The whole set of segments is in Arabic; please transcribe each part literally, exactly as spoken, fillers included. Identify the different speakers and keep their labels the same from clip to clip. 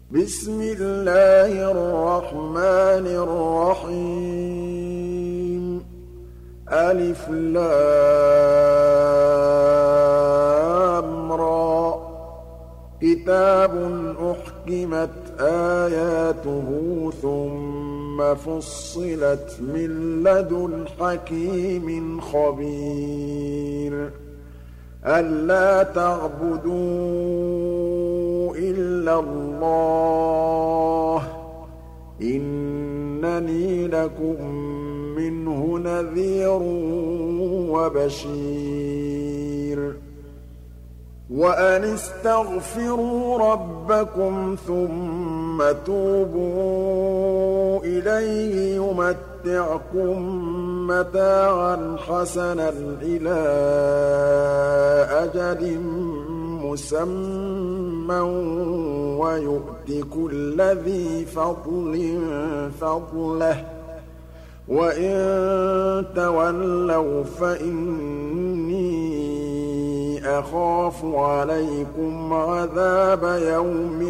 Speaker 1: بسم الله الرحمن الرحيم ألف لام را كتاب أحكمت آياته ثم فصلت من لدن حكيم خبير ألا تعبدوا إلا الله إنني لكم منه نذير وبشير وأن استغفروا ربكم ثم توبوا إليه يمتعكم متاعا حسنا إلى أجل مسمى ويؤت كل ذي فضل فضله وإن تولوا فإني أخاف عليكم عذاب يوم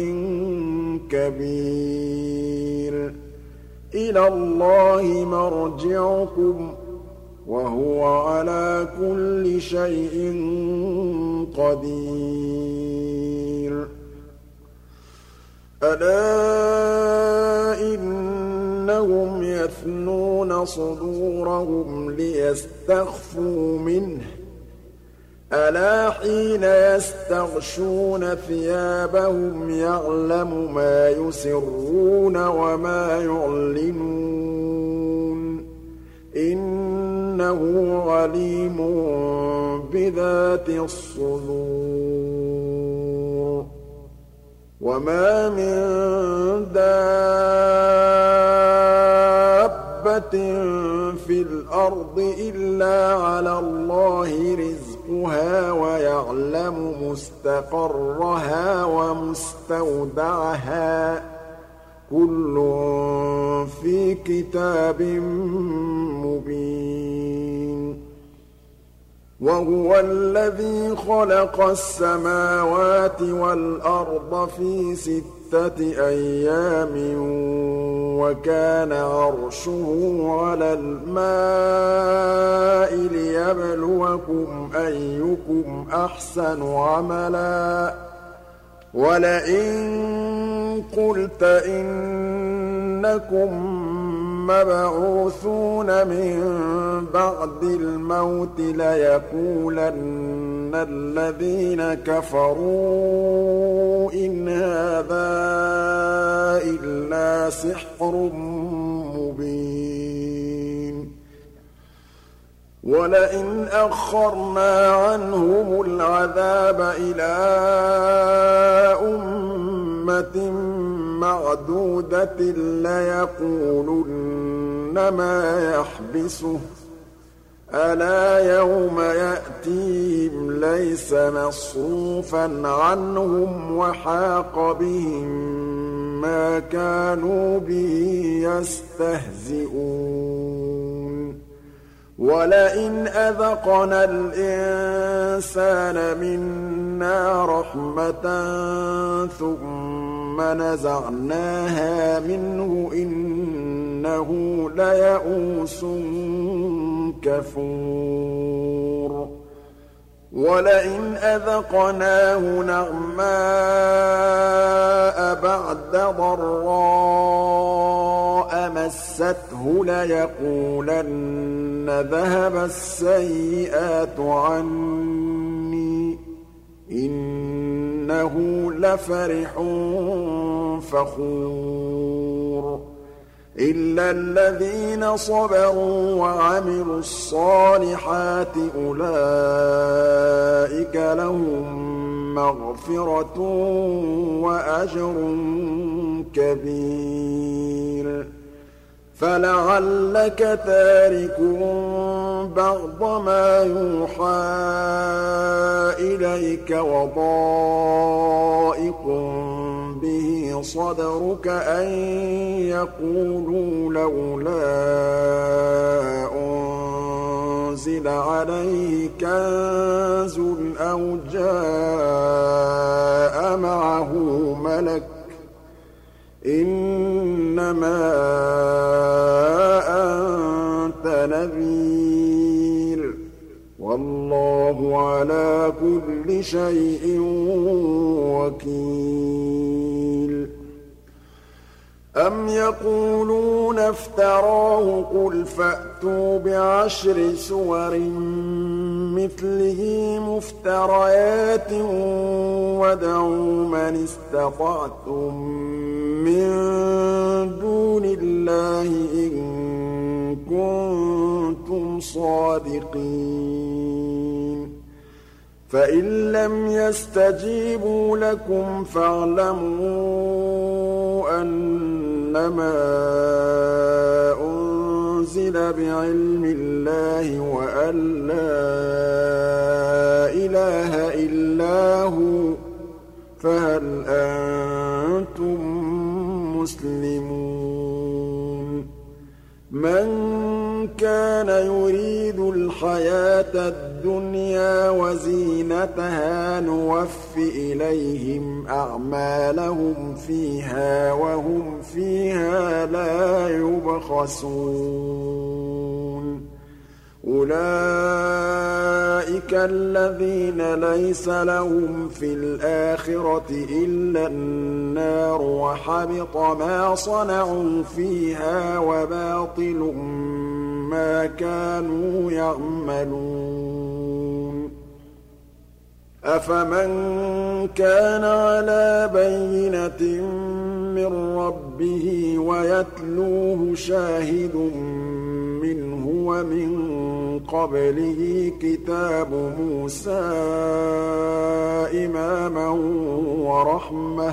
Speaker 1: كبير إلى الله مرجعكم وهو على كل شيء قدير ألا إنهم يثنون صدورهم ليستخفوا منه ألا حين يستغشون ثيابهم يعلم ما يسرون وما يعلنون إنه عليم بذات الصدور وما من دابة في الأرض إلا على الله رزقها ويعلم مستقرها ومستودعها كل في كتاب مبين وهو الذي خلق السماوات والأرض في ستة أيام وكان عرشه على الماء ليبلوكم أيكم أحسن عملا ولئن قلت إنكم مبعوثون من بعد الموت ليقولن الذين كفروا إن هذا إلا سحر مبين ولئن أخرنا عنهم العذاب إلى أمة معدودة ليقولن ما يحبسه ألا يوم يأتيهم ليس مصروفا عنهم وحاق بهم ما كانوا به يستهزئون ولئن أذقنا الإنسان منا رحمة ثم نزعناها منه إنه ليئوس كفور ولئن أذقناه نعماء بعد ضراء مسته ليقولن ذهب السيئات عني إنه لفرح فخور إلا الذين صبروا وعملوا الصالحات أولئك لهم مغفرة وأجر كبير فلعلك تارك بعض ما يوحى إليك وضائق به صدرك أن يقولوا لولا أنزل عليه كنز أو جاء معه ملك إِنَّمَا أَنتَ نَذِيرٌ ۚ وَاللَّهُ عَلَىٰ كُلِّ شَيْءٍ وَكِيلٌ أَمْ يَقُولُونَ افْتَرَاهُ ۖ قُلْ فَأْتُوا بِعَشْرِ سُوَرٍ مِّثْلِهِ مُفْتَرَيَاتٍ وَادْعُوا مَنِ اسْتَطَعْتُم مِّن دُونِ اللَّهِ إِن كُنتُمْ صَادِقِينَ فَإِن لَّمْ يَسْتَجِيبُوا لَكُمْ فَاعْلَمُوا أَنَّمَا أُنزِلَ بِعِلْمِ اللَّهِ وَأَن لَّا إِلَٰهَ إِلَّا هُوَ ۖ فَهَلْ أَنتُم مُّسْلِمُونَ مَن كَانَ يُرِيدُ الْحَيَاةَ الدُّنْيَا وَزِينَتَهَا نُوَفِّ إِلَيْهِمْ أَعْمَالَهُمْ فِيهَا وَهُمْ فِيهَا لَا يُبْخَسُونَ أُولَٰئِكَ الَّذِينَ لَيْسَ لَهُمْ فِي الْآخِرَةِ إِلَّا النَّارُ وَحَبِطَ مَا صَنَعُوا فِيهَا وَبَاطِلٌ مَّا كَانُوا يَعْمَلُونَ أَفَمَن كَانَ عَلَىٰ بَيِّنَةٍ مِّن رَّبِّهِ وَيَتْلُوهُ شَاهِدٌ مِّنْهُ وَمِن قَبْلِهِ كِتَابُ مُوسَىٰ إِمَامًا وَرَحْمَةً ۚ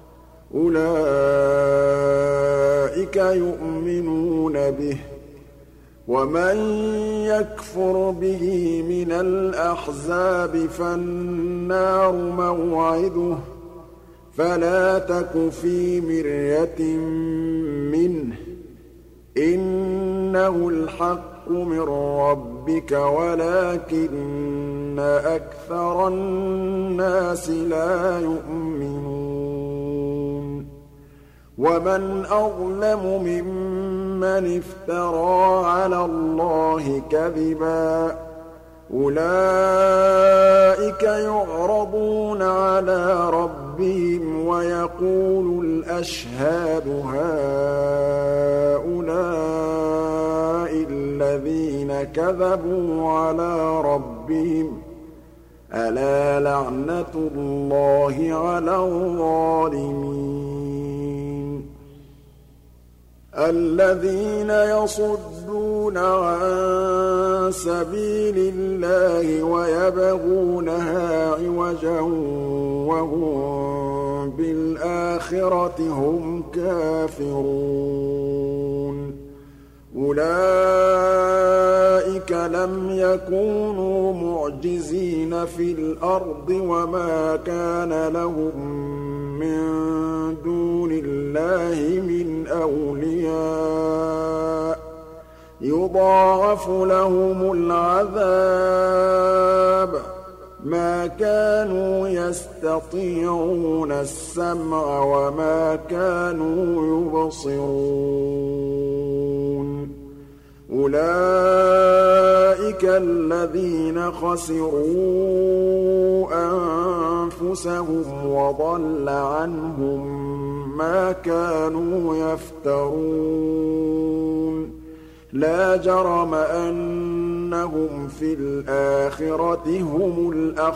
Speaker 1: أُولَٰئِكَ يُؤْمِنُونَ بِهِ ۚ وَمَن يَكْفُرْ بِهِ مِنَ الْأَحْزَابِ فَالنَّارُ مَوْعِدُهُ ۚ فَلَا تَكُ فِي مِرْيَةٍ مِّنْهُ ۚ إِنَّهُ الْحَقُّ مِن رَّبِّكَ وَلَٰكِنَّ أَكْثَرَ النَّاسِ لَا يُؤْمِنُونَ وَمَنْ أَظْلَمُ مِمَّنِ افْتَرَىٰ عَلَى اللَّهِ كَذِبًا ۚ أُولَٰئِكَ يُعْرَضُونَ عَلَىٰ رَبِّهِمْ وَيَقُولُ الْأَشْهَادُ هَٰؤُلَاءِ الَّذِينَ كَذَبُوا عَلَىٰ رَبِّهِمْ ۚ أَلَا لَعْنَةُ اللَّهِ عَلَى الظَّالِمِينَ الَّذِينَ يَصُدُّونَ عَن سَبِيلِ اللَّهِ وَيَبْغُونَهَا عِوَجًا وَهُم بِالْآخِرَةِ هُمْ كَافِرُونَ أُولَٰئِكَ لَمْ يَكُونُوا مُعْجِزِينَ فِي الْأَرْضِ وَمَا كَانَ لَهُم مِّن دُونِ اللَّهِ مِنْ أَوْلِيَاءَ ۘ يُضَاعَفُ لَهُمُ الْعَذَابُ ۚ مَا كَانُوا يَسْتَطِيعُونَ السَّمْعَ وَمَا كَانُوا يُبْصِرُونَ أُولَٰئِكَ الَّذِينَ خَسِرُوا أَنفُسَهُمْ وَضَلَّ عَنْهُم مَّا كَانُوا يَفْتَرُونَ لَا جَرَمَ أَنَّهُمْ فِي الْآخِرَةِ هُمُ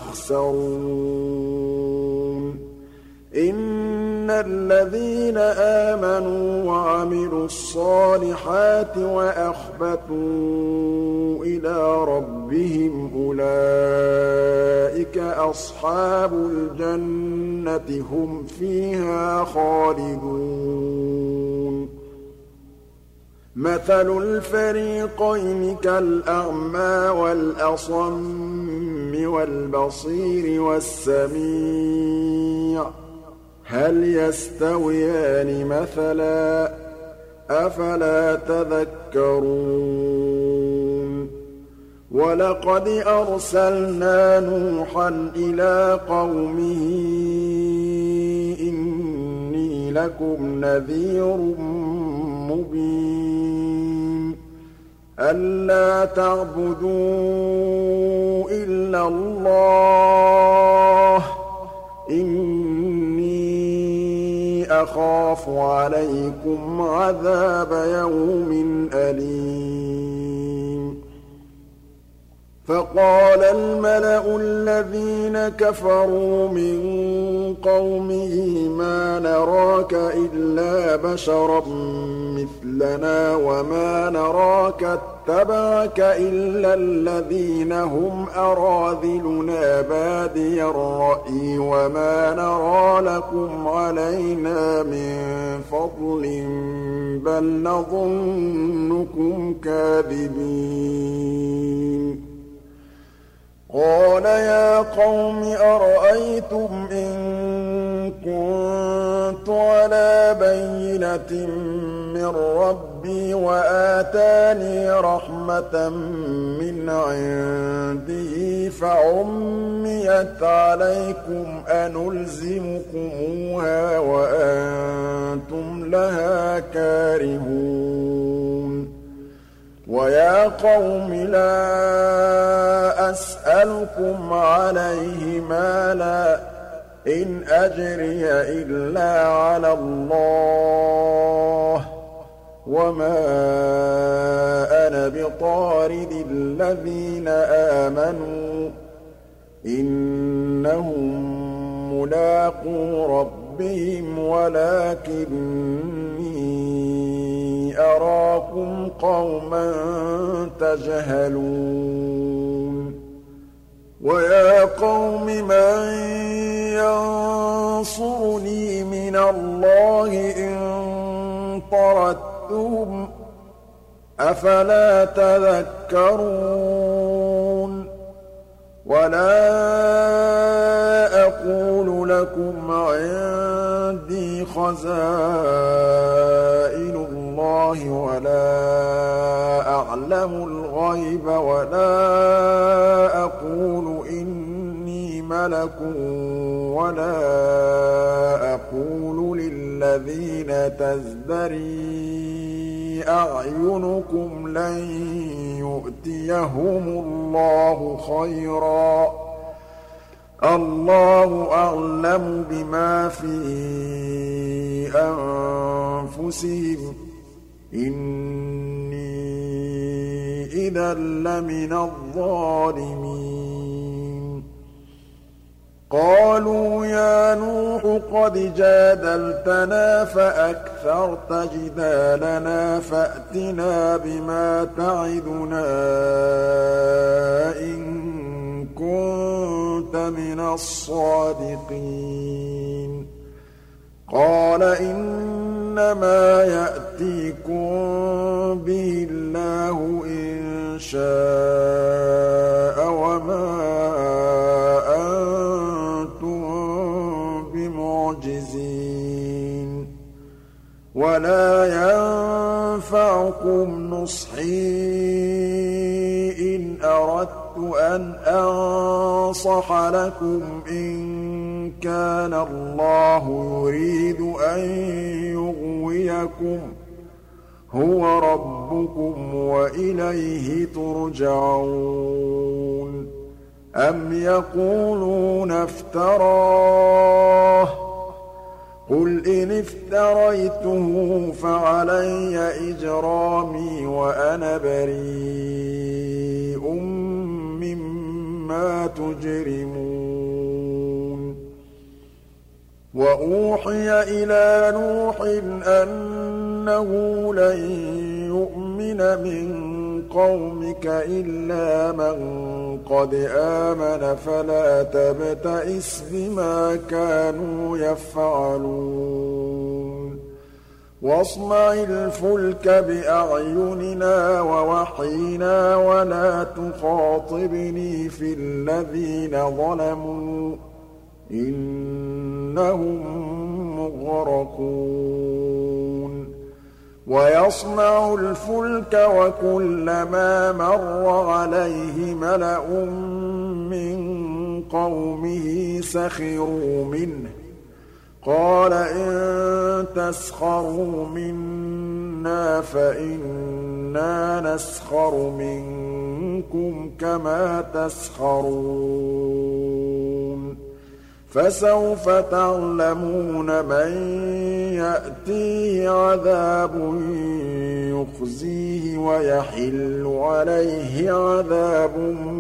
Speaker 1: الْأَخْسَرُونَ إِنَّ الَّذِينَ آمَنُوا وَعَمِلُوا الصَّالِحَاتِ وَأَخْبَتُوا إِلَىٰ رَبِّهِمْ أُولَٰئِكَ أَصْحَابُ الْجَنَّةِ ۖ هُمْ فِيهَا خَالِدُونَ مَثَلُ الْفَرِيقَيْنِ كَالْأَعْمَىٰ وَالْأَصَمِّ وَالْبَصِيرِ وَالسَّمِيعِ ۚ هَلْ يَسْتَوِيَانِ مَثَلًا ۚ أَفَلَا تَذَكَّرُونَ وَلَقَدْ أَرْسَلْنَا نُوحًا إِلَىٰ قَوْمِهِ إِنِّي لَكُمْ نَذِيرٌ مُّبِينٌ أَلَّا تَعْبُدُوا إِلَّا اللَّهَ إِنِّي أَخَافُ عَلَيْكُمْ عَذَابَ يَوْمٍ أَلِيمٍ فَقَالَ الْمَلَأُ الَّذِينَ كَفَرُوا مِن قَوْمِهِ مَا نَرَاكَ إِلَّا بَشَرًا مِّثْلَنَا وَمَا نَرَاكَ اتَّبَعَكَ إِلَّا الَّذِينَ هُمْ أَرَاذِلُنَا بَادِيَ الرَّأْيِ وَمَا نَرَىٰ لَكُمْ عَلَيْنَا مِن فَضْلٍ بَلْ نَظُنُّكُمْ كَاذِبِينَ قَالَ يَا قَوْمِ أَرَأَيْتُمْ إِن كُنتُ عَلَىٰ بَيِّنَةٍ مِّن رَّبِّي وَآتَانِي رَحْمَةً مِّنْ عِندِهِ فَعُمِّيَتْ عَلَيْكُمْ أَنُلْزِمُكُمُوهَا وَأَنتُمْ لَهَا كَارِهُونَ وَيَا قَوْمِ لَا أَسْأَلُكُمْ عَلَيْهِ مَالًا ۖ إِنْ أَجْرِيَ إِلَّا عَلَى اللَّهِ ۖ وَمَا أَنَا بِطَارِدِ الَّذِينَ آمَنُوا ۚ إِنَّهُم مُّلَاقُو رَبِّهِمْ وَلَٰكِنِّي أَرَاكُمْ قَوْمًا تَجْهَلُونَ وَيَا قَوْمِ مَن يَنصُرُنِي مِنَ اللَّهِ إِن طَرَدتُّهُمْ ۚ أَفَلَا تَذَكَّرُونَ وَلَا أَقُولُ لَكُمْ عِندِي خَزَائِنُ اللَّهِ وَلَا أَعْلَمُ الْغَيْبَ وَلَا أَقُولُ إِنِّي مَلَكٌ وَلَا أَقُولُ لِلَّذِينَ تَزْدَرِي أَعْيُنُكُمْ لَن يُؤْتِيَهُمُ اللَّهُ خَيْرًا ۖ اللَّهُ أَعْلَمُ بِمَا فِي أَنفُسِهِمْ ۖ إِنِّي إِذًا لَّمِنَ الظَّالِمِينَ قَالُوا يَا نُوحُ قَدْ جَادَلْتَنَا فَأَكْثَرْتَ جِدَالَنَا فَأْتِنَا بِمَا تَعِدُنَا إِن كُنتَ مِنَ الصَّادِقِينَ قَالَ إِنَّمَا يَأْتِيكُم بِهِ اللَّهُ إِن شَاءَ وَمَا أَنتُم بِمُعْجِزِينَ وَلَا يَنفَعُكُمْ نُصْحِي إِنْ أَرَدتُّ أَنْ أَنصَحَ لَكُمْ إِن كَانَ اللَّهُ يُرِيدُ أَن يُغْوِيَكُمْ ۚ هُوَ رَبُّكُمْ وَإِلَيْهِ تُرْجَعُونَ أَمْ يَقُولُونَ افْتَرَاهُ ۖ قُلْ إِنِ افْتَرَيْتُهُ فَعَلَيَّ إِجْرَامِي وَأَنَا بَرِيءٌ مِّمَّا تُجْرِمُونَ وَأُوحِيَ إِلَىٰ نُوحٍ أَنَّهُ لَن يُؤْمِنَ مِن قَوْمِكَ إِلَّا مَن قَدْ آمَنَ فَلَا تَبْتَئِسْ بِمَا كَانُوا يَفْعَلُونَ وَاصْنَعِ الْفُلْكَ بِأَعْيُنِنَا وَوَحْيِنَا وَلَا تُخَاطِبْنِي فِي الَّذِينَ ظَلَمُوا إِنَّهُم مُّغْرَقُونَ وَيَصْنَعُ الْفُلْكَ وَكُلَّمَا مَرَّ عَلَيْهِ مَلَأٌ مِّن قَوْمِهِ سَخِرُوا مِنْهُ قَالَ إِن تَسْخَرُوا مِنَّا فَإِنَّا نَسْخَرُ مِنكُمْ كَمَا تَسْخَرُونَ فَسَوْفَ تَعْلَمُونَ مَن يَأْتِيهِ عَذَابٌ يُخْزِيهِ وَيَحِلُّ عَلَيْهِ عَذَابٌ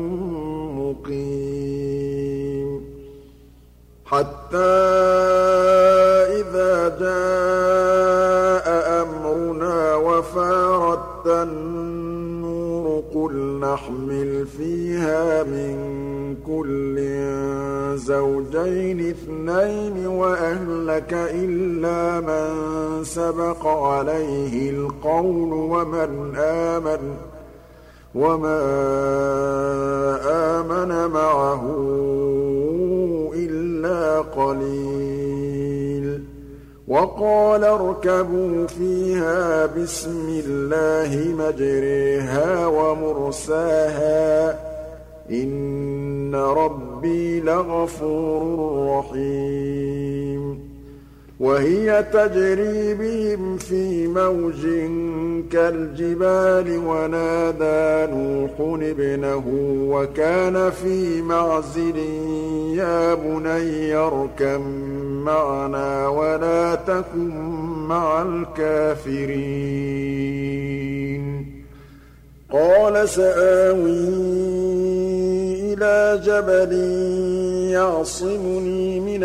Speaker 1: مُّقِيمٌ حَتَّىٰ إِذَا جَاءَ أَمْرُنَا وَفَارَتِ النُّورُ قُلْ نَحْمِلُ فِيهَا مِن كُلٍّ زَوْجَيْنِ اثْنَيْنِ وَأَهْلَكَ إِلَّا مَن سَبَقَ عَلَيْهِ الْقَوْلُ وَمَنْ آمَنَ وَمَا آمَنَ مَعَهُ إِلَّا قَلِيلٌ وَقَالَ ارْكَبُوا فِيهَا بِسْمِ اللَّهِ مَجْرَاهَا وَمُرْسَاهَا ۚ إِنَّ رَبِّي لَغَفُورٌ رَّحِيمٌ وَهِيَ تَجْرِي بِهِمْ فِي مَوْجٍ كَالْجِبَالِ وَنَادَىٰ نُوحٌ ابْنَهُ وَكَانَ فِي مَعْزِلٍ يَا بُنَيَّ ارْكَب مَّعَنَا وَلَا تَكُن مَّعَ الْكَافِرِينَ قَالَ سَآوِي إِلَىٰ جَبَلٍ يَعْصِمُنِي مِنَ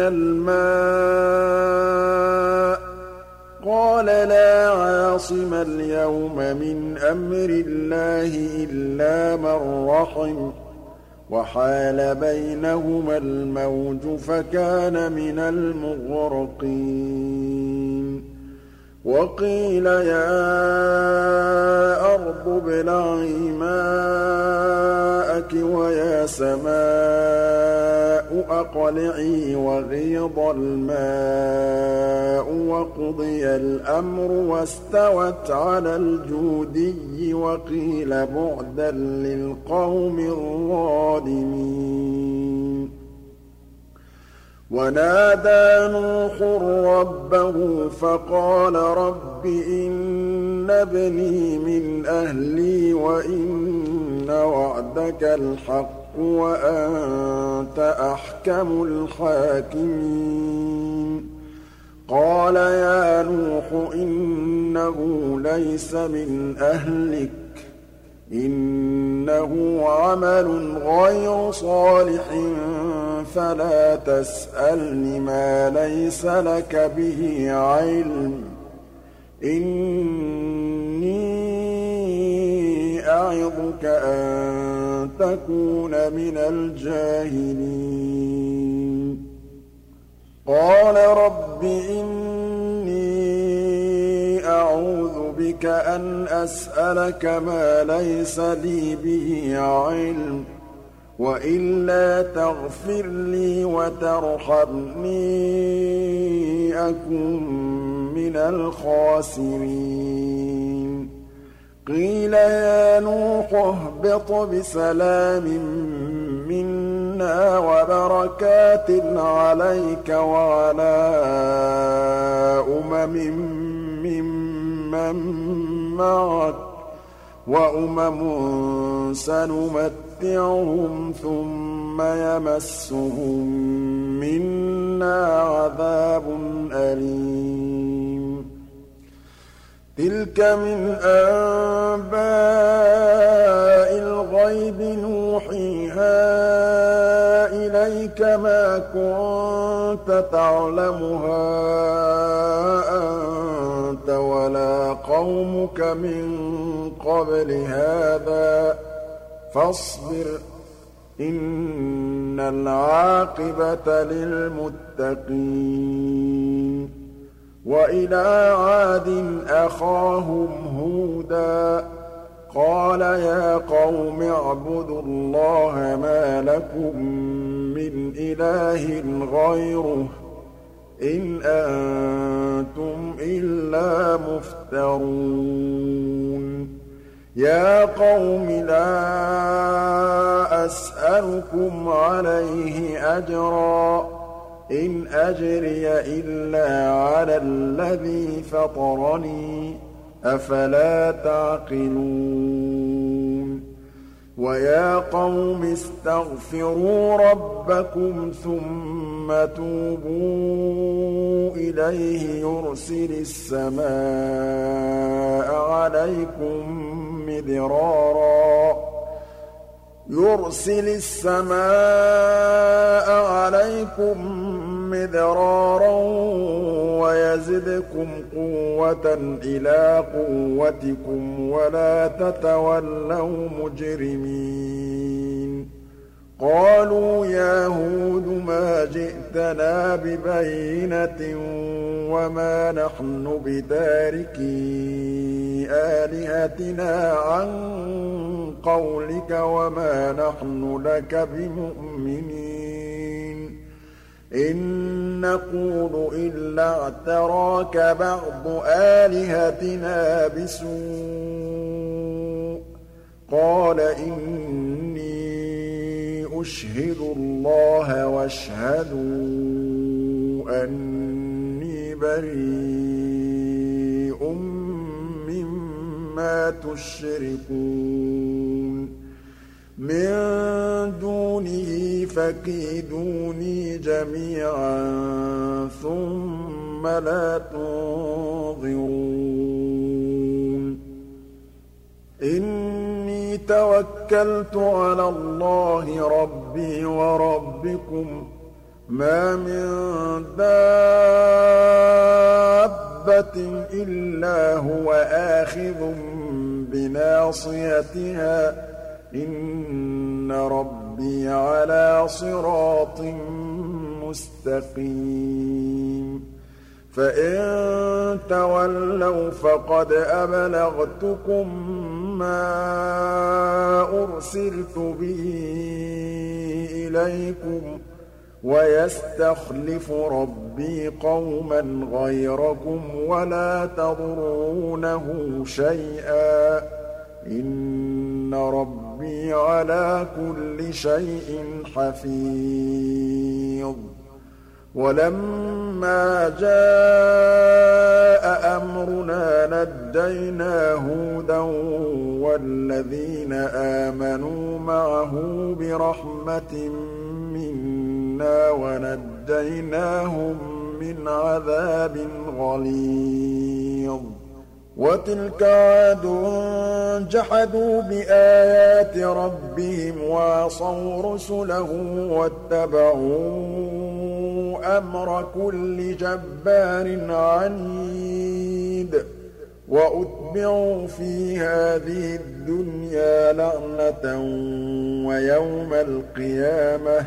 Speaker 1: الْمَاءِ ۚ قَالَ لَا عَاصِمَ الْيَوْمَ مِنْ أَمْرِ اللَّهِ إِلَّا مَن رَّحِمَ ۚ وَحَالَ بَيْنَهُمَا الْمَوْجُ فَكَانَ مِنَ الْمُغْرَقِينَ وَقِيلَ يَا أَرْضُ ابْلَعِي مَاءَكِ وَيَا سَمَاءُ أَقْلِعِي وَغِيضَ الْمَاءُ وَقُضِيَ الْأَمْرُ وَاسْتَوَتْ عَلَى الْجُودِيِّ وَقِيلَ بُعْدًا لِّلْقَوْمِ الظَّالِمِينَ وَنَادَىٰ نُوحٌ رَّبَّهُ فَقَالَ رَبِّ إِنَّ ابْنِي مِنْ أَهْلِي وَإِنَّ وَعْدَكَ الْحَقُّ وَأَنتَ أَحْكَمُ الْحَاكِمِينَ قَالَ يَا نُوحُ إِنَّهُ لَيْسَ مِنْ أَهْلِكَ ۖ إِنَّهُ عَمَلٌ غَيْرُ صَالِحٍ فَلَا تَسْأَلْنِ مَا لَيْسَ لَكَ بِهِ عِلْمٌ ۖ إِنِّي أَعِظُكَ أَن تَكُونَ مِنَ الْجَاهِلِينَ قَالَ رَبِّ إِنِّي أَعُوذُ بِكَ أَنْ أَسْأَلَكَ مَا لَيْسَ لِي بِهِ عِلْمٌ ۖ وَإِلَّا تَغْفِرْ لِي وَتَرْحَمْنِي أَكُن مِّنَ الْخَاسِرِينَ قِيلَ يَا نُوحُ اهْبِطْ بِسَلَامٍ مِّنَّا وَبَرَكَاتٍ عَلَيْكَ وَعَلَىٰ أُمَمٍ مِّمَّن مَّعَكَ ۚ وَأُمَمٌ سَنُمَتِّعُهُمْ ثُمَّ يَمَسُّهُم مِّنَّا عَذَابٌ أَلِيمٌ تِلْكَ مِنْ أَنبَاءِ الْغَيْبِ نُوحِيهَا إِلَيْكَ ۖ مَا كُنتَ تَعْلَمُهَا أَنتَ وَلَا قَوْمُكَ مِن قَبْلِ هَٰذَا ۖ فَاصْبِرْ ۖ إِنَّ الْعَاقِبَةَ لِلْمُتَّقِينَ وَإِلَىٰ عَادٍ أَخَاهُمْ هُودًا ۚ قَالَ يَا قَوْمِ اعْبُدُوا اللَّهَ مَا لَكُم مِّنْ إِلَٰهٍ غَيْرُهُ ۖ إِنْ أَنتُمْ إِلَّا مُفْتَرُونَ يَا قَوْمِ لَا أَسْأَلُكُمْ عَلَيْهِ أَجْرًا ۖ إِنْ أَجْرِيَ إِلَّا عَلَى الَّذِي فَطَرَنِي ۚ أَفَلَا تَعْقِلُونَ وَيَا قَوْمِ اسْتَغْفِرُوا رَبَّكُمْ ثُمَّ تُوبُوا إِلَيْهِ يُرْسِلِ السَّمَاءَ عَلَيْكُم مِّدْرَارًا يُرْسِلِ السَّمَاءَ عَلَيْكُم مِّدْرَارًا وَيَزِدْكُمْ قُوَّةً إِلَىٰ قُوَّتِكُمْ وَلَا تَتَوَلَّوْا مُجْرِمِينَ قَالُوا يَا هُودُ مَا جِئْتَنَا بِبَيِّنَةٍ وَمَا نَحْنُ بِتَارِكِي آلِهَتِنَا عَن قَوْلِكَ وَمَا نَحْنُ لَكَ بِمُؤْمِنِينَ إِن نَّقُولُ إِلَّا اعْتَرَاكَ بَعْضُ آلِهَتِنَا بِسُوءٍ ۗ قَالَ إِنِّي أُشْهِدُ اللَّهَ وَاشْهَدُوا أَنِّي بَرِيءٌ مِّمَّا تُشْرِكُونَ مِن دُونِهِ فَكِيدُونِي جَمِيعًا ثُمَّ لَا تُنظِرُونِ إِنِّي تَوَكَّلْتُ عَلَى اللَّهِ رَبِّي وَرَبِّكُم مَّا مِن دَابَّةٍ إِلَّا هُوَ آخِذٌ بِنَاصِيَتِهَا ۚ إِنَّ رَبِّي عَلَىٰ صِرَاطٍ مُّسْتَقِيمٍ فَإِن تَوَلَّوْا فَقَدْ أَبْلَغْتُكُم مَّا أُرْسِلْتُ بِهِ إِلَيْكُمْ ۚ وَيَسْتَخْلِفُ رَبِّي قَوْمًا غَيْرَكُمْ وَلَا تَضُرُّونَهُ شَيْئًا ۚ إِنَّ رَبِّي عَلَىٰ كُلِّ شَيْءٍ حَفِيظٌ وَلَمَّا جَاءَ أَمْرُنَا نَجَّيْنَا هُودًا وَالَّذِينَ آمَنُوا مَعَهُ بِرَحْمَةٍ مِّنَّا وَنَجَّيْنَاهُم مِّنْ عَذَابٍ غَلِيظٍ وَتِلْكَ عَادٌ جَحَدُوا بِآيَاتِ رَبِّهِمْ وَعَصَوْا رُسُلَهُ وَاتَّبَعُوا أَمْرَ كُلِّ جَبَّارٍ عَنِيدٍ وَأُتْبِعُوا فِي هَٰذِهِ الدُّنْيَا لَعْنَةً وَيَوْمَ الْقِيَامَةِ ۗ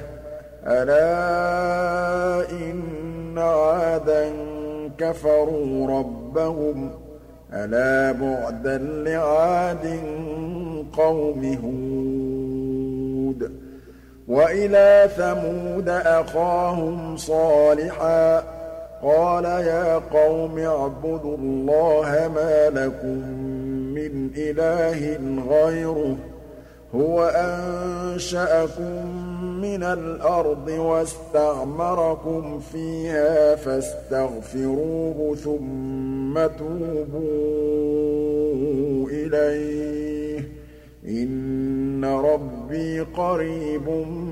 Speaker 1: أَلَا إِنَّ عَادًا كَفَرُوا رَبَّهُمْ ۗ أَلَا بُعْدًا لِّعَادٍ قَوْمِ هُودٍ وَإِلَىٰ ثَمُودَ أَخَاهُمْ صَالِحًا ۗ قَالَ يَا قَوْمِ اعْبُدُوا اللَّهَ مَا لَكُم مِّنْ إِلَٰهٍ غَيْرُهُ ۖ هُوَ أَنشَأَكُم مِّنَ الْأَرْضِ وَاسْتَعْمَرَكُمْ فِيهَا فَاسْتَغْفِرُوهُ ثُمَّ تُوبُوا إِلَيْهِ ۚ إِنَّ رَبِّي قَرِيبٌ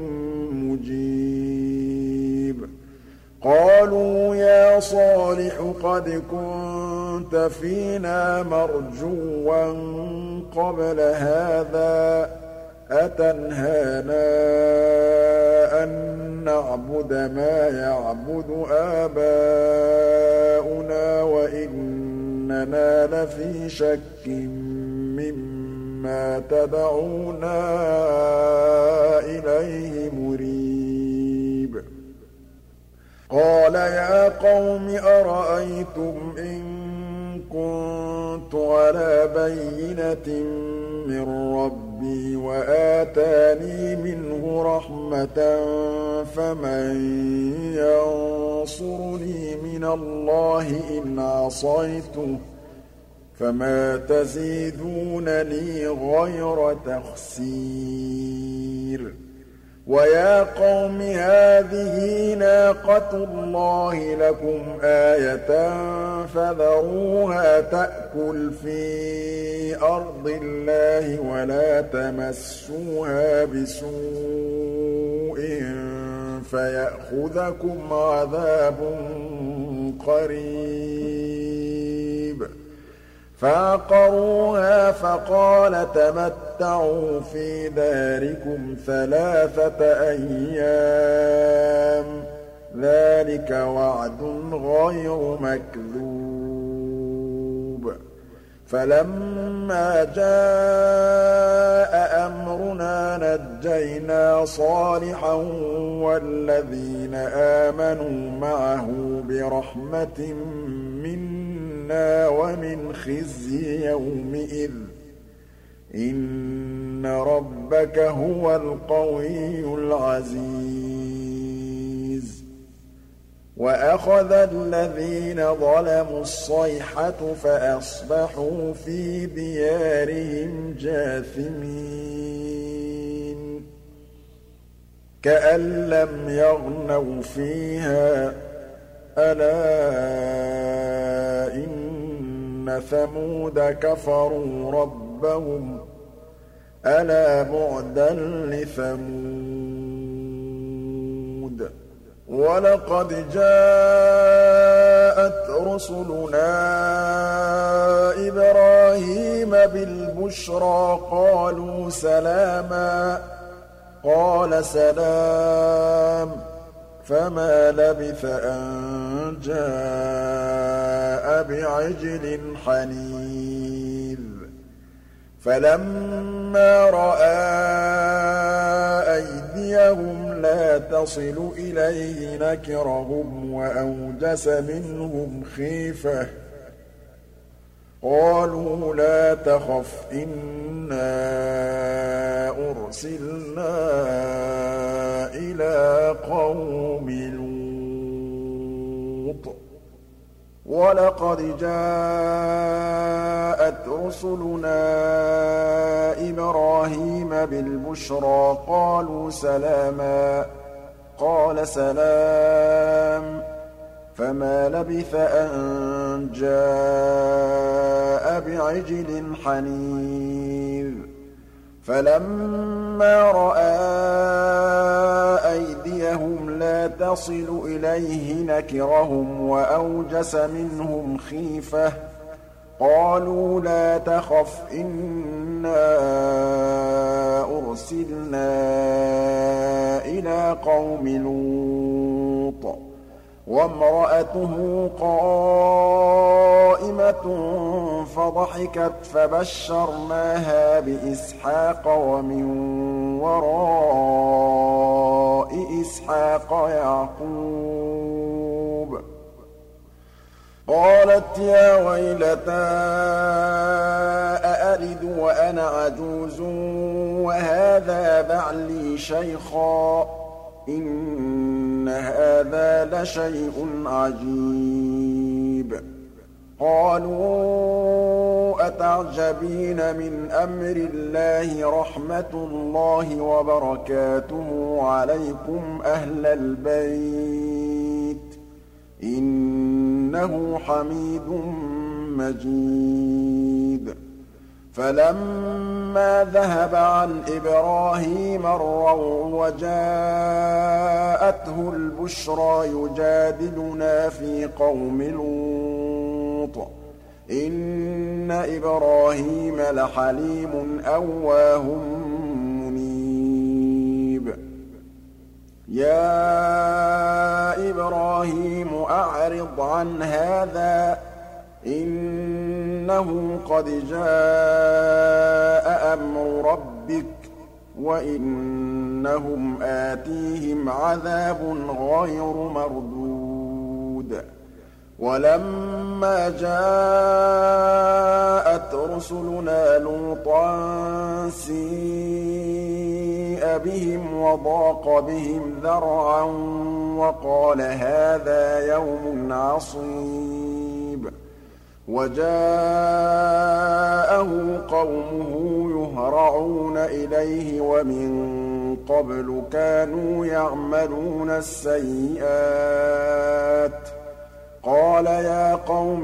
Speaker 1: مُّجِيبٌ قَالُوا يَا صَالِحُ قَدْ كُنتَ فِينَا مَرْجُوًّا قَبْلَ هَٰذَا ۖ أَتَنْهَانَا أَن نَّعْبُدَ مَا يَعْبُدُ آبَاؤُنَا وَإِنَّنَا لَفِي شَكٍّ مِّمَّا تَدْعُونَا إِلَيْهِ مُرِيبٍ قَالَ يَا قَوْمِ أَرَأَيْتُمْ إِن كُنتُ عَلَىٰ بَيِّنَةٍ مِّن رَّبِّي وَآتَانِي مِنْهُ رَحْمَةً فَمَن يَنصُرُنِي مِنَ اللَّهِ إِنْ عَصَيْتُهُ ۖ فَمَا تَزِيدُونَنِي غَيْرَ تَخْسِيرٍ وَيَا قَوْمِ هَٰذِهِ نَاقَةُ اللَّهِ لَكُمْ آيَةً فَذَرُوهَا تَأْكُلْ فِي أَرْضِ اللَّهِ وَلَا تَمَسُّوهَا بِسُوءٍ فَيَأْخُذَكُمْ عَذَابٌ قَرِيبٌ فَعَقَرُوهَا فَقَالَ تَمَتَّعُوا فِي دَارِكُمْ ثَلَاثَةَ أَيَّامٍ ۚ ذَٰلِكَ وَعْدٌ غَيْرُ مَكْذُوبٍ فَلَمَّا جَاءَ أَمْرُنَا نَجَّيْنَا صَالِحًا وَالَّذِينَ آمَنُوا مَعَهُ بِرَحْمَةٍ مِّنَّا وَمِنْ خِزْيِ يَوْمِئِذٍ ۗ إِنَّ رَبَّكَ هُوَ الْقَوِيُّ الْعَزِيزُ وَأَخَذَ الَّذِينَ ظَلَمُوا الصَّيْحَةُ فَأَصْبَحُوا فِي دِيَارِهِمْ جَاثِمِينَ كَأَن لَّمْ يَغْنَوْا فِيهَا ۗ أَلَا إِنَّ ثَمُودَ كَفَرُوا رَبَّهُمْ ۗ أَلَا بُعْدًا لِّثَمُودَ وَلَقَدْ جَاءَتْ رُسُلُنَا إِبْرَاهِيمَ بِالْبُشْرَىٰ قَالُوا سَلَامًا ۖ قَالَ سَلَامٌ ۖ فَمَا لَبِثَ أَن جَاءَ بِعِجْلٍ حَنِيذٍ فَلَمَّا رَأَىٰ أَيْدِيَهُمْ لَا تَصِلُ إِلَيْهِ نَكِرَهُمْ وَأَوْجَسَ مِنْهُمْ خِيفَةً ۚ قَالُوا لَا تَخَفْ إِنَّا أُرْسِلْنَا إِلَىٰ قَوْمِ لُوطٍ وَلَقَدْ جَاءَتْ رُسُلُنَا إِبْرَاهِيمَ بِالْبُشْرَىٰ قَالُوا سَلَامًا ۖ قَالَ سَلَامٌ ۖ فَمَا لَبِثَ أَن جَاءَ بِعِجْلٍ حَنِيذٍ فَلَمَّا رَأَىٰ أَيْدِيَهُمْ لَا تَصِلُ إِلَيْهِ نَكِرَهُمْ وَأَوْجَسَ مِنْهُمْ خِيفَةً ۚ قَالُوا لَا تَخَفْ إِنَّا أُرْسِلْنَا إِلَىٰ قَوْمِ لُوطٍ وَامْرَأَتُهُ قَائِمَةٌ فَضَحِكَتْ فَبَشَّرْنَاهَا بِإِسْحَاقَ وَمِن وَرَاءِ إِسْحَاقَ يَعْقُوبَ قَالَتْ يَا وَيْلَتَىٰ أَأَلِدُ وَأَنَا عَجُوزٌ وَهَٰذَا بَعْلِي شَيْخًا ۖ إِنَّ هَٰذَا لَشَيْءٌ عَجِيبٌ قَالُوا أَتَعْجَبِينَ مِنْ أَمْرِ اللَّهِ رَحْمَتُ اللَّهِ وَبَرَكَاتُهُ عَلَيْكُمْ أَهْلَ الْبَيْتِ ۖ إِنَّهُ حَمِيدٌ مَّجِيدٌ فَلَمَّا ذَهَبَ عَنْ إِبْرَاهِيمَ الرَّوْعُ وَجَاءَتْهُ الْبُشْرَىٰ يُجَادِلُنَا فِي قَوْمِ لُوطٍ إِنَّ إِبْرَاهِيمَ لَحَلِيمٌ أَوَّاهٌ مُّنِيبٌ يَا إِبْرَاهِيمُ أَعْرِضْ عَنْ هَٰذَا إِنَّهُ قَدْ جَاءَ أَمْرُ رَبِّكَ وَإِنَّهُمْ آتِيهِمْ عَذَابٌ غَيْرُ مَرْدُودٍ وَلَمَّا جَاءَتْ رُسُلُنَا لُوطًا سِيءَ بِهِمْ وَضَاقَ بِهِمْ ذَرْعًا وَقَالَ هَٰذَا يَوْمٌ عَصِيبٌ وَجَاءَهُ قَوْمُهُ يُهْرَعُونَ إِلَيْهِ وَمِن قَبْلُ كَانُوا يَعْمَلُونَ السَّيِّئَاتِ قَالَ يَا قَوْمِ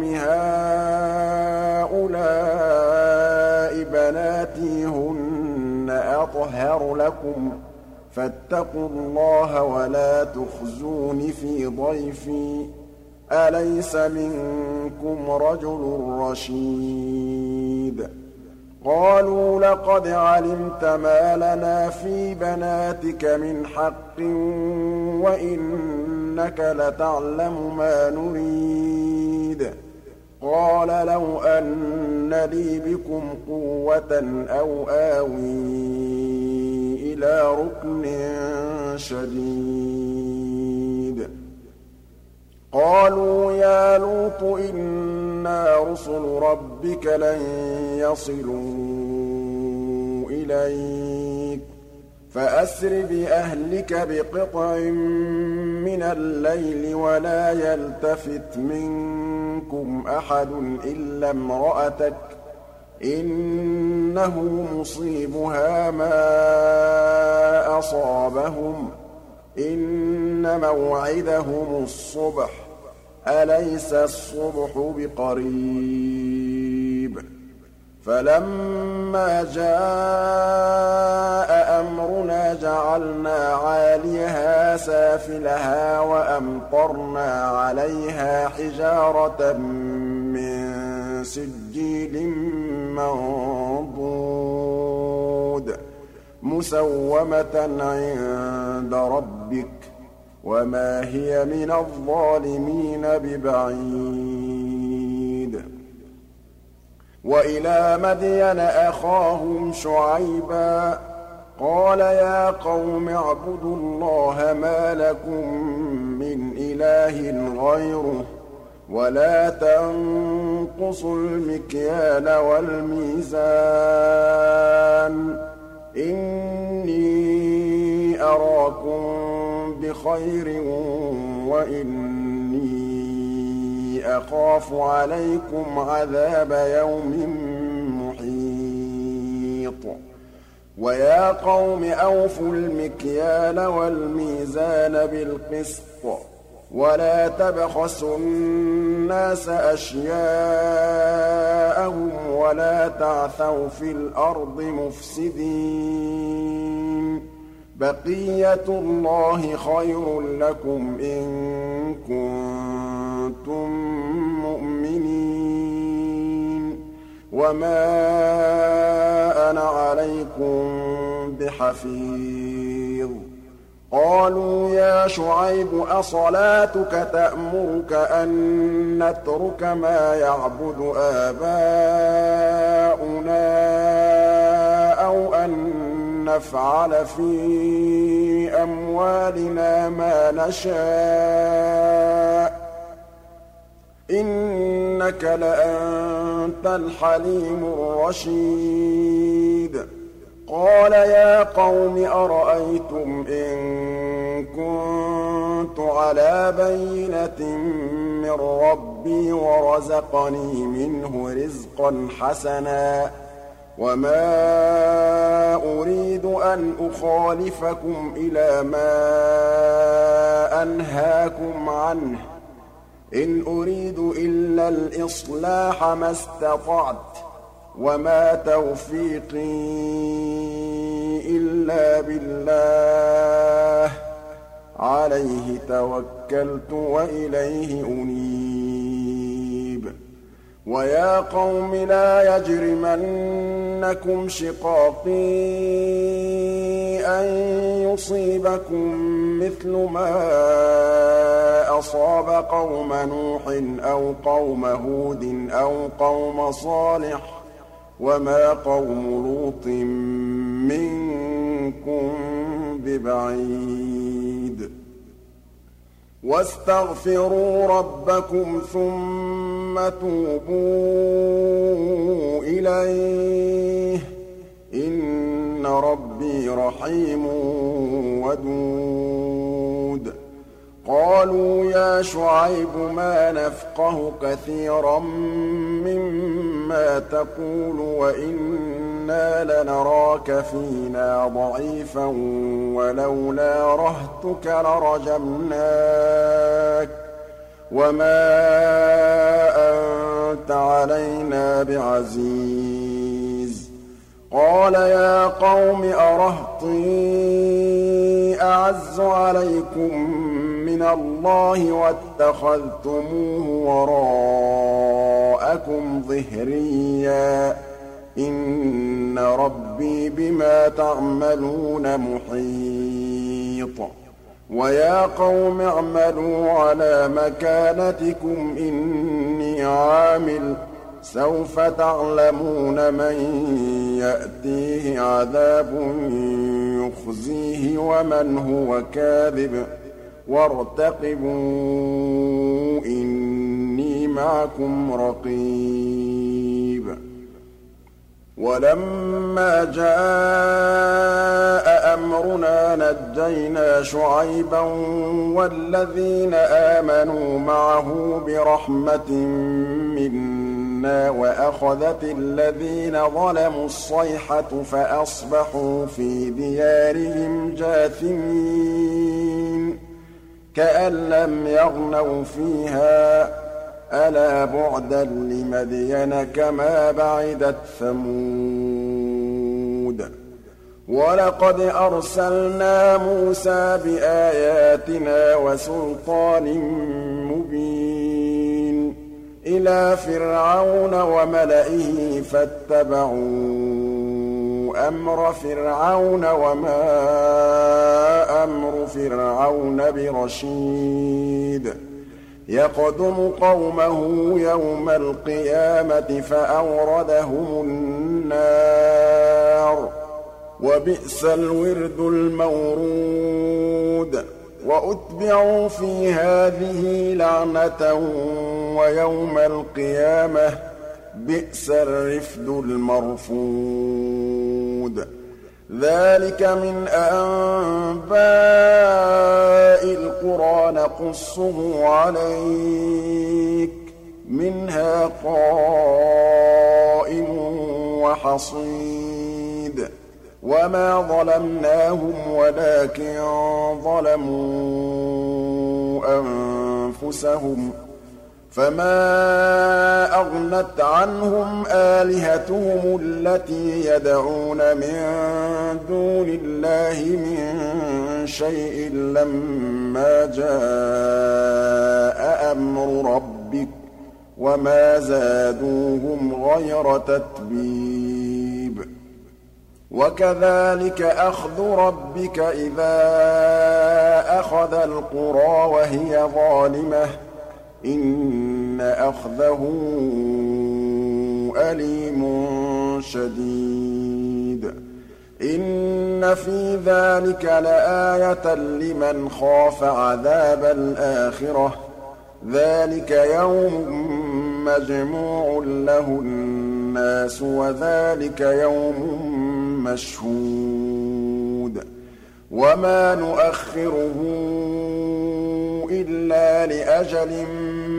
Speaker 1: هَٰؤُلَاءِ بَنَاتِي هُنَّ أَطْهَرُ لَكُمْ فَاتَّقُوا اللَّهَ وَلَا تُخْزُونِ فِي ضَيْفِي أَلَيْسَ مِنكُمْ رَجُلٌ رَّشِيدٌ قَالُوا لَقَدْ عَلِمْتَ مَا لَنَا فِي بَنَاتِكَ مِنْ حَقٍّ وَإِنَّكَ لَتَعْلَمُ مَا نُرِيدُ قَالَ لَوْ أَنَّ لِي بِكُمْ قُوَّةً أَوْ آوِي إِلَىٰ رُكْنٍ شَدِيدٍ قَالُوا يَا لُوطُ إِنَّا رُسُلُ رَبِّكَ لَن يَصِلُوا إِلَيْكَ فَأَسْرِ بِأَهْلِكَ بِقِطْعٍ مِّنَ اللَّيْلِ وَلَا يَلْتَفِتْ مِنكُمْ أَحَدٌ إِلَّا امْرَأَتَكَ إِنَّهُ مُصِيبُهَا مَا أَصَابَهُمْ إِنَّ مَوْعِدَهُمُ الصُّبْحُ أَلَيْسَ الصُّبْحُ بِقَرِيبٍ فَلَمَّا جَاءَ أَمْرُنَا جَعَلْنَا عَالِيَهَا سَافِلَهَا وَأَمْطَرْنَا عَلَيْهَا حِجَارَةً مِّن سِجِّيلٍ مَّنضُودٍ مُّسَوَّمَةً عِندَ رَبِّكَ وَمَا هِيَ مِنَ الظَّالِمِينَ بِبَعِيدٍ وَإِلَىٰ مَدْيَنَ أَخَاهُمْ شُعَيْبًا قَالَ يَا قَوْمِ اعْبُدُوا اللَّهَ مَا لَكُم مِّنْ إِلَٰهٍ غَيْرُهُ وَلَا تَنقُصُوا الْمِكْيَالَ وَالْمِيزَانَ إِنِّي أَرَاكُم بِخَيْرٍ وَإِنِّي أَخَافُ عَلَيْكُمْ عَذَابَ يَوْمٍ مُّحِيطٍ وَيَا قَوْمِ أَوْفُوا الْمِكْيَالَ وَالْمِيزَانَ بِالْقِسْطِ وَلَا تَبْخَسُوا النَّاسَ أَشْيَاءَهُمْ وَلَا تَعْثَوْا فِي الْأَرْضِ مُفْسِدِينَ بَقِيَّةُ اللَّهِ خَيْرٌ لَّكُمْ إِن كُنتُم مُّؤْمِنِينَ وَمَا أَنَا عَلَيْكُم بِحَفِيظٍ قَالُوا يَا شُعَيْبُ أَصَلَاتُكَ تَأْمُرُكَ أَن نَّتْرُكَ مَا يَعْبُدُ آبَاؤُنَا أَوْ أَن نَّفْعَلَ فِي أَمْوَالِنَا مَا نَشَاءُ إِنَّكَ لَأَنتَ الْحَلِيمُ الرَّشِيدُ قَالَ يَا قَوْمِ أَرَأَيْتُمْ إِن كُنتُ عَلَىٰ بَيِّنَةٍ مِّن رَّبِّي وَرَزَقَنِي مِنْهُ رِزْقًا حَسَنًا وَمَا أُرِيدُ أَنْ أُخَالِفَكُمْ إِلَىٰ مَا أَنْهَاكُمْ عَنْهُ إِنْ أُرِيدُ إِلَّا الْإِصْلَاحَ مَا اسْتَطَعْتُ وَمَا تَوْفِيقِي إِلَّا بِاللَّهِ عَلَيْهِ تَوَكَّلْتُ وَإِلَيْهِ أُنِيبُ وَيَا قَوْمِ لَا يَجْرِمَنَّكُمْ شِقَاقِي أَن يُصِيبَكُم مِّثْلُ مَا أَصَابَ قَوْمَ نُوحٍ أَوْ قَوْمَ هُودٍ أَوْ قَوْمَ صَالِحٍ وَمَا قَوْمُ لُوطٍ مِّنكُم بِبَعِيدٍ وَاسْتَغْفِرُوا رَبَّكُمْ ثُمَّ تُوبُوا إِلَيْهِ إِنَّ رَبِّي رَحِيمٌ وَدُودٌ قَالُوا يَا شُعَيْبُ مَا نَفْقَهُ كَثِيرًا مِّمَّا ما تقول وإنا لنراك فينا ضعيفا ولولا رهتك لرجمناك وما أنت علينا بعزيز قال يا قوم أرهطي أعز عليكم من الله واتخذتموه وراءكم ظهريا إن ربي بما تعملون محيط ويا قوم اعملوا على مكانتكم إني عامل سوف تعلمون من يأتيه عذاب يخزيه ومن هو كاذب وارتقبوا إني معكم رقيب ولما جاء أمرنا نجينا شعيبا والذين آمنوا معه برحمة منا وأخذت الذين ظلموا الصيحة فأصبحوا في ديارهم جاثمين كأن لم يغنوا فيها ألا بعدا لمدين كما بعدت ثمود ولقد أرسلنا موسى بآياتنا وسلطان مبين إلى فرعون وملئه فاتبعوا أمر فرعون وما أمر فرعون برشيد يقدم قومه يوم القيامة فأوردهم النار وبئس الورد المورود وأتبعوا في هذه لعنة ويوم القيامة بئس الرفد المرفود ذلك من أنباء القرى نقصه عليك منها قائم وحصيد وما ظلمناهم ولكن ظلموا أنفسهم فما أغنت عنهم آلهتهم التي يدعون من دون الله من شيء لما جاء أمر ربك وما زادوهم غير تتبيب وكذلك أخذ ربك إذا أخذ القرى وهي ظالمة إن أخذه أليم شديد إن في ذلك لآية لمن خاف عذاب الآخرة ذلك يوم مجموع له الناس وذلك يوم مشهود وما نؤخره إلا لأجل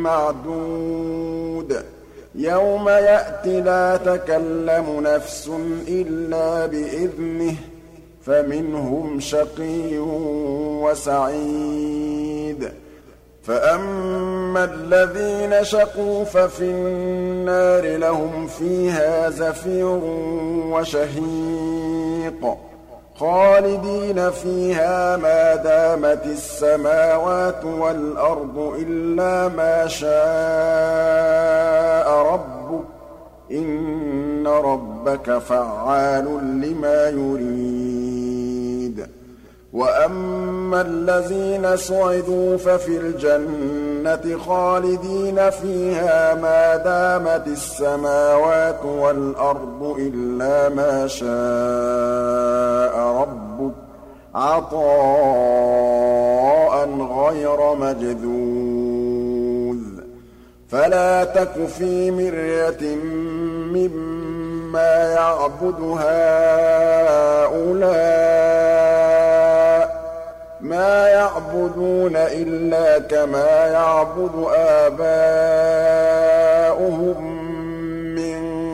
Speaker 1: معدود يوم يأتي لا تكلم نفس إلا بإذنه فمنهم شقي وسعيد فأما الذين شقوا ففي النار لهم فيها زفير وشهيق خالدين فيها ما دامت السماوات والأرض إلا ما شاء ربك إن ربك فعال لما يريد وأما الذين سعدوا ففي الجنة خالدين فيها ما دامت السماوات والأرض إلا ما شاء ربك عطاء غير مجذوذ فلا تك في مرية مما يعبد هؤلاء ما يعبدون إلا كما يعبد آباؤهم من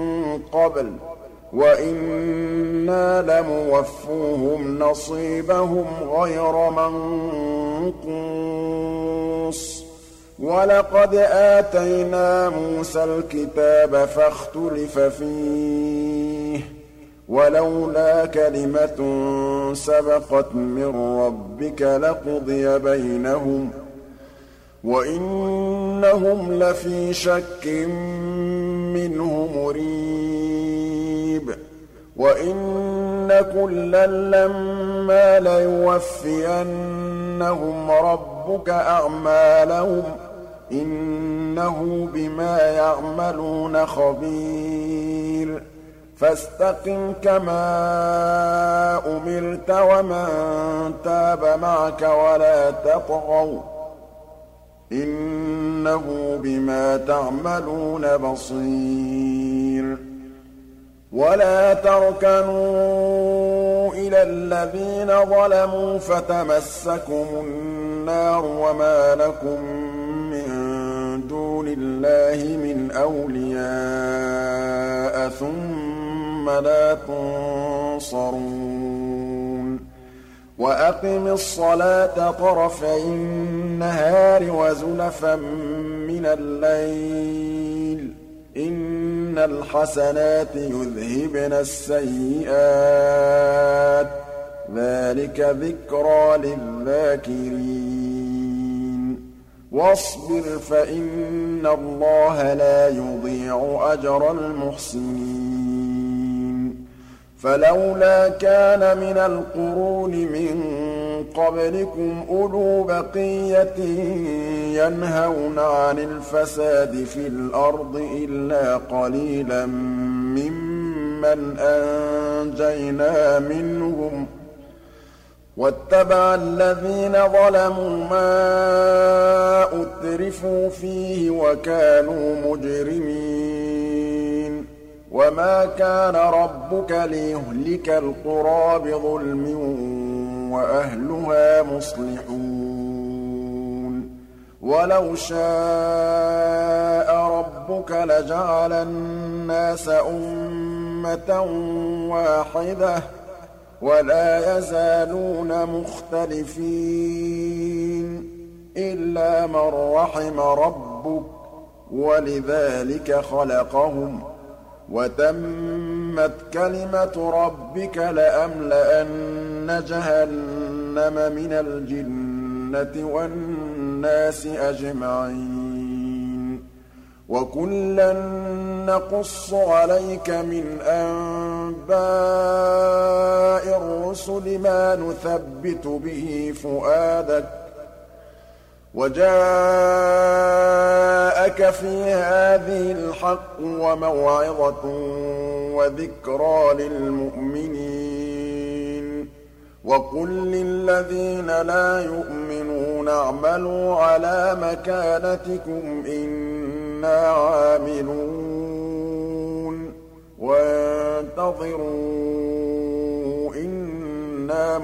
Speaker 1: قَبْلُ وَإِنَّا لَمُوَفُّوهُمْ نَصِيبَهُمْ غَيْرَ مَنقُوصٍ وَلَقَدْ آتَيْنَا مُوسَى الْكِتَابَ فَاخْتُلِفَ فِيهِ وَلَوْلَا كَلِمَةٌ سَبَقَتْ مِن رَّبِّكَ لَقُضِيَ بَيْنَهُمْ وَإِنَّهُمْ لَفِي شَكٍّ مِّنْهُ مُرِيبٍ وَإِنَّ كُلًّا لَّمَّا لَيُوَفِّيَنَّهُمْ رَبُّكَ أَعْمَالَهُمْ إِنَّهُ بِمَا يَعْمَلُونَ خَبِيرٌ فَاسْتَقِمْ كَمَا أُمِرْتَ وَمَن تَابَ مَعَكَ وَلَا تَطْغَوْا ۚ إِنَّهُ بِمَا تَعْمَلُونَ بَصِيرٌ وَلَا تَرْكَنُوا إِلَى الَّذِينَ ظَلَمُوا فَتَمَسَّكُمُ النَّارُ وَمَا لَكُم مِّن دُونِ اللَّهِ مِنْ أَوْلِيَاءَ ثُمَّ لَا تُنصَرُونَ وَأَقِمِ الصَّلَاةَ طَرَفَيِ النَّهَارِ وَزُلَفًا مِّنَ اللَّيْلِ ۚ إِنَّ الْحَسَنَاتِ يُذْهِبْنَ السَّيِّئَاتِ ۚ ذَٰلِكَ ذِكْرَىٰ لِلذَّاكِرِينَ وَاصْبِرْ فَإِنَّ اللَّهَ لَا يُضِيعُ أَجْرَ الْمُحْسِنِينَ فَلَوْلَا كَانَ مِنَ الْقُرُونِ مِن قَبْلِكُمْ أُولُو بَقِيَّةٍ يَنْهَوْنَ عَنِ الْفَسَادِ فِي الْأَرْضِ إِلَّا قَلِيلًا مِّمَّنْ أَنجَيْنَا مِنْهُمْ ۗ وَاتَّبَعَ الَّذِينَ ظَلَمُوا مَا أُتْرِفُوا فِيهِ وَكَانُوا مُجْرِمِينَ وَمَا كَانَ رَبُّكَ لِيُهْلِكَ الْقُرَىٰ بِظُلْمٍ وَأَهْلُهَا مُصْلِحُونَ وَلَوْ شَاءَ رَبُّكَ لَجَعَلَ النَّاسَ أُمَّةً وَاحِدَةً وَلَا يَزَالُونَ مُخْتَلِفِينَ إِلَّا مَن رَّحِمَ رَبُّكَ وَلِذَٰلِكَ خَلَقَهُمْ ۗ وَتَمَّتْ كَلِمَةُ رَبِّكَ لَأَمْلَأَنَّ جَهَنَّمَ مِنَ الْجِنَّةِ وَالنَّاسِ أَجْمَعِينَ وَكُلًّا نَّقُصُّ عَلَيْكَ مِنْ أَنبَاءِ الرُّسُلِ مَا نُثَبِّتُ بِهِ فُؤَادَكَ ۖ وَجَاءَكَ فِي هَٰذِهِ الْحَقُّ وَمَوْعِظَةٌ وَذِكْرَىٰ لِلْمُؤْمِنِينَ وَقُل لِّلَّذِينَ لَا يُؤْمِنُونَ اعْمَلُوا عَلَىٰ مَكَانَتِكُمْ إِنَّا عَامِلُونَ وَانتَظِرُوا إِنَّا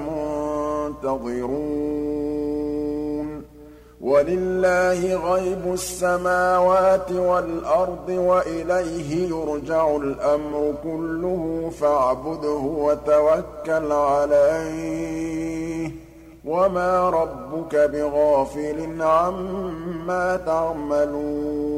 Speaker 1: مُنتَظِرُونَ وَلِلَّهِ غَيْبُ السَّمَاوَاتِ وَالْأَرْضِ وَإِلَيْهِ يُرْجَعُ الْأَمْرُ كُلُّهُ فَاعْبُدْهُ وَتَوَكَّلْ عَلَيْهِ ۚ وَمَا رَبُّكَ بِغَافِلٍ عَمَّا تَعْمَلُونَ